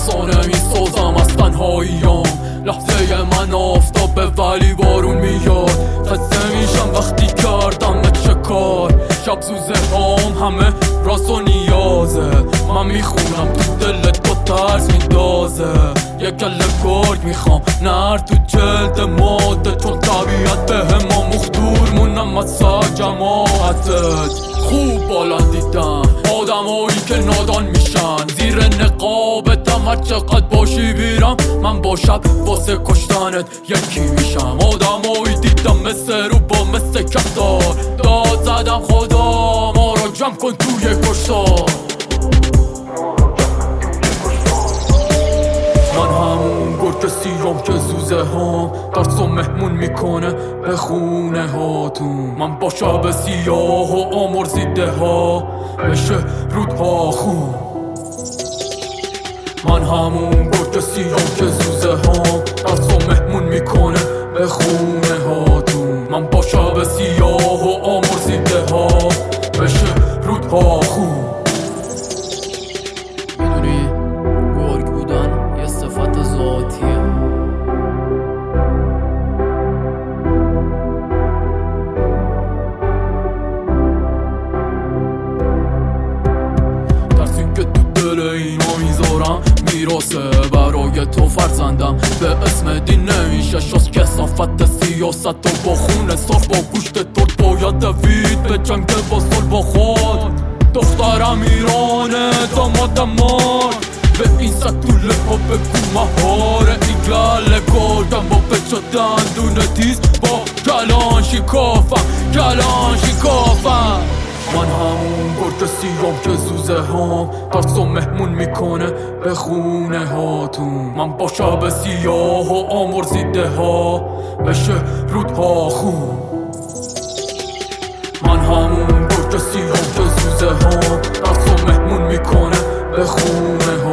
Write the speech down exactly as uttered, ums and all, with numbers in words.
افسانه می سازم از تنهاییم. لحظه من آفتابه ولی بارون میاد. خسته میشم وقتی کردم چه کار. شب سوزه هم همه راست و نیازه. من میخونم تو دلت با ترس میدازه. یک گله گرگ میخوام نر تو جلد ماده، چون طبیعت به هم مخدور مونم از سر جماعتت. خوب بالا دیدم آدمایی که نادان میشن زیر نقابتم. هر چقدر باشی بیرم من با شب واسه کشتنت یکی میشم. آدمایی دیدم مثل رو با مثل کفتار. داد زدم خدا ما را جمع کن توی کشتار. من همون گرگ سیام که زوزه ها ترس و مهمون میکنه به خونه هاتون. من با شب سیاه و آمرزیده ها بشه رودها خون. من همون گرگ سیام که زوزه ها ترس و مهمون میکنه به خونه هاتون. من با شب سیاه و آمرزیده ها بشه رودها خون. میدونی گرگ بودن یه صفت ذاتیه. ترسی که تو دل اینا میذارم میراسه برای تو فرزندم. به اسم دین نمیشه شاست کسافت سیاست و با خونه صاف با گوشت ترد باید دوید به جنگ با سال با خود. دخترم ایرانه دامادم مار. به این ستوله ها بگو مهاره این گله گردم با بچه دندون تیز با کلان شکافم کلان شکافم. من همون گرگ سیام که زوزه ها ترس و مهمون میکنه به خونه هاتون. من با شب سیاه و آمرزیده ها بشه رودها خون. من همون گرگ سیام که زوزه ها ترس و مهمون میکنه به خونه ها